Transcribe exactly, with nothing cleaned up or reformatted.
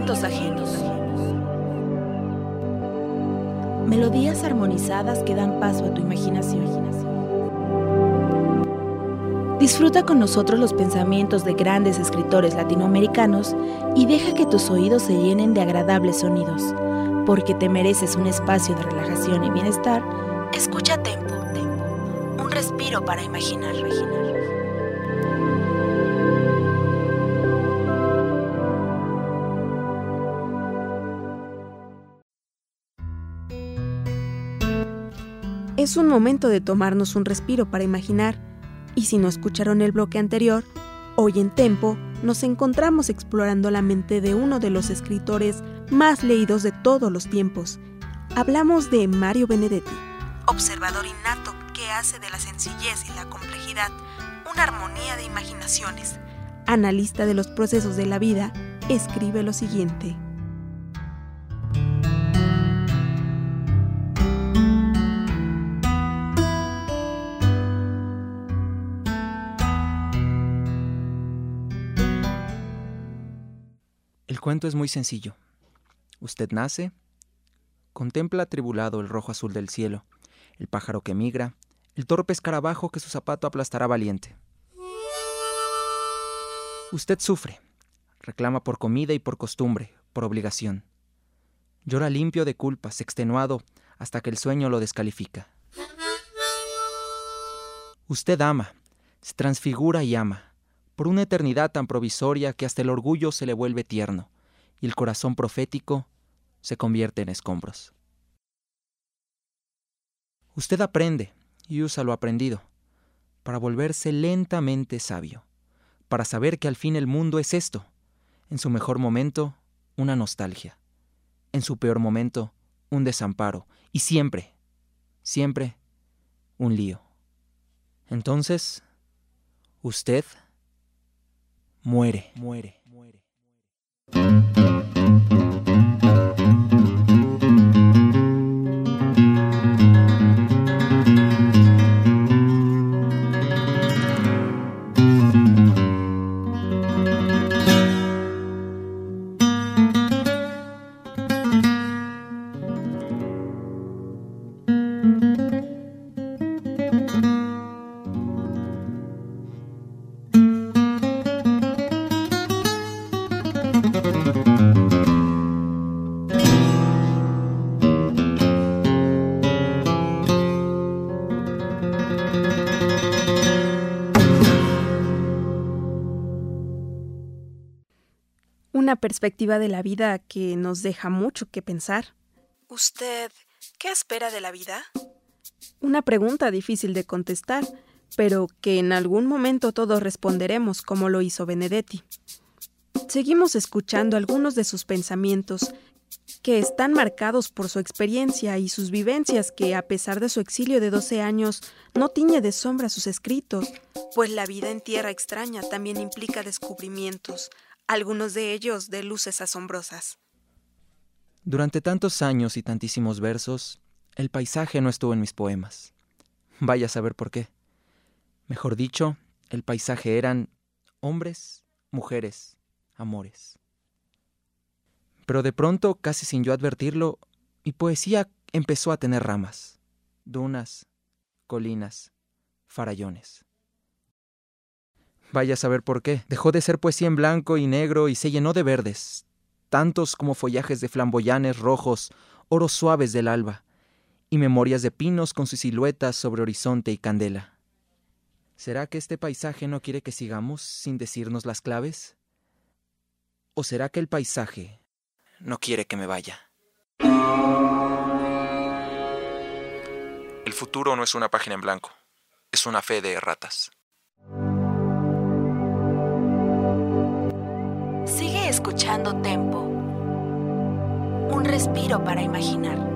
pensamientos ajenos. Melodías armonizadas que dan paso a tu imaginación. Disfruta con nosotros los pensamientos de grandes escritores latinoamericanos y deja que tus oídos se llenen de agradables sonidos. Porque te mereces un espacio de relajación y bienestar, escucha Tempo, Tempo, un respiro para imaginar. Es un momento de tomarnos un respiro para imaginar, y si no escucharon el bloque anterior, hoy en Tempo nos encontramos explorando la mente de uno de los escritores más leídos de todos los tiempos. Hablamos de Mario Benedetti, observador innato que hace de la sencillez y la complejidad una armonía de imaginaciones. Analista de los procesos de la vida, escribe lo siguiente. El cuento es muy sencillo. Usted nace, contempla atribulado el rojo azul del cielo, el pájaro que migra, el torpe escarabajo que su zapato aplastará valiente. Usted sufre, reclama por comida y por costumbre, por obligación. Llora limpio de culpas, extenuado, hasta que el sueño lo descalifica. Usted ama, se transfigura y ama, por una eternidad tan provisoria que hasta el orgullo se le vuelve tierno, y el corazón profético se convierte en escombros. Usted aprende, y usa lo aprendido, para volverse lentamente sabio, para saber que al fin el mundo es esto, en su mejor momento, una nostalgia, en su peor momento, un desamparo, y siempre, siempre, un lío. Entonces, usted muere, muere, muere. Una perspectiva de la vida que nos deja mucho que pensar. ¿Usted qué espera de la vida? Una pregunta difícil de contestar, pero que en algún momento todos responderemos como lo hizo Benedetti. Seguimos escuchando algunos de sus pensamientos que están marcados por su experiencia y sus vivencias que, a pesar de su exilio de doce años, no tiñe de sombra sus escritos, pues la vida en tierra extraña también implica descubrimientos, algunos de ellos de luces asombrosas. Durante tantos años y tantísimos versos, el paisaje no estuvo en mis poemas. Vaya a saber por qué. Mejor dicho, el paisaje eran hombres, mujeres, amores. Pero de pronto, casi sin yo advertirlo, mi poesía empezó a tener ramas, dunas, colinas, farallones. Vaya a saber por qué. Dejó de ser poesía en blanco y negro y se llenó de verdes, tantos como follajes de flamboyanes rojos, oros suaves del alba, y memorias de pinos con sus siluetas sobre horizonte y candela. ¿Será que este paisaje no quiere que sigamos sin decirnos las claves? ¿O será que el paisaje no quiere que me vaya? El futuro no es una página en blanco, es una fe de erratas. Sigue escuchando Tempo, un respiro para imaginar.